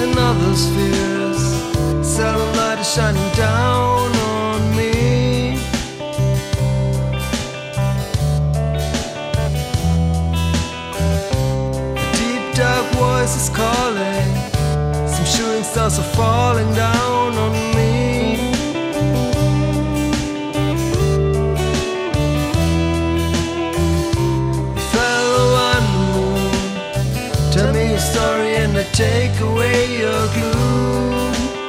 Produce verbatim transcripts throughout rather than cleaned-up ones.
and others' fears. Satellite is shining down on me. A deep dark voice is calling. Some shooting stars are falling down on me. Tell me your story and I take away your gloom.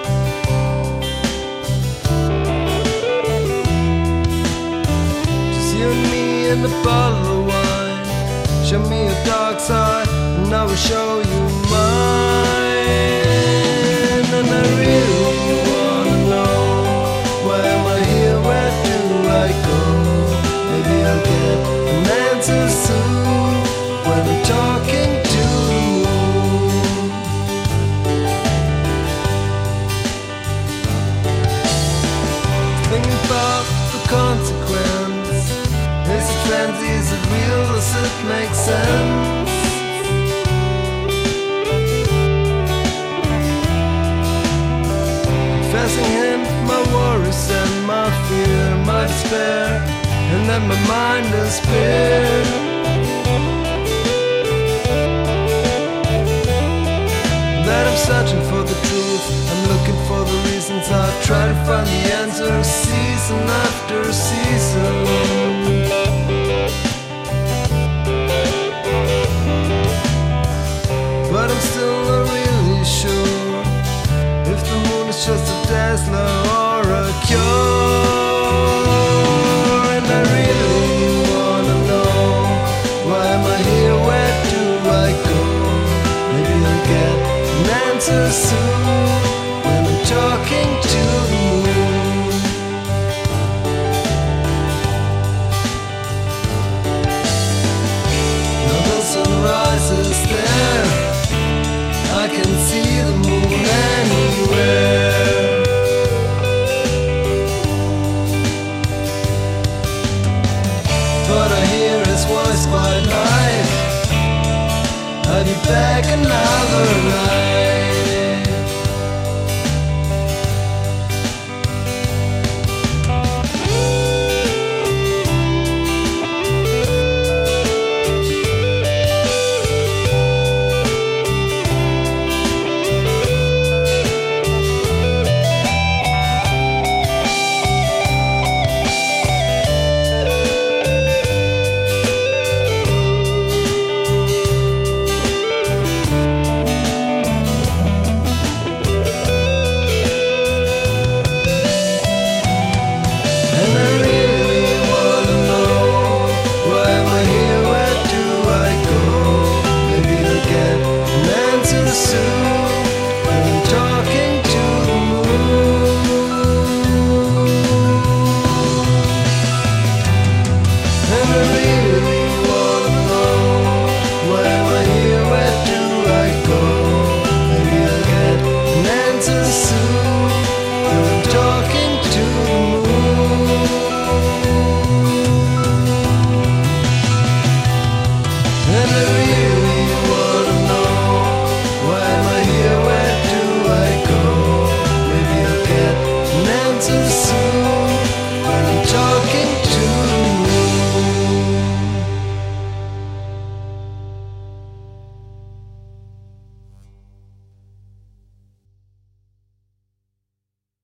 Just you and me and a bottle of wine. Show me your dark side and I will show you mine. And I really wanna know, why am I here, where do I go? Maybe I'll get an answer soon when I'm talking to thinking about the consequence. Is it fancy, is it real, does it make sense? Confessing him my worries and my fear, my despair, and let my mind despair. That I'm searching for the truth, I'm looking for the reasons, I try to find the answer season after season. But I'm still not really sure if the moon is just a dazzler or a cure. And I really wanna know, why am I here, where do I go? Maybe I'll get an answer soon when I'm talking to the moon. Now the sunrise is there, I can see the moon anywhere. But I hear his voice quite light, I'll be back another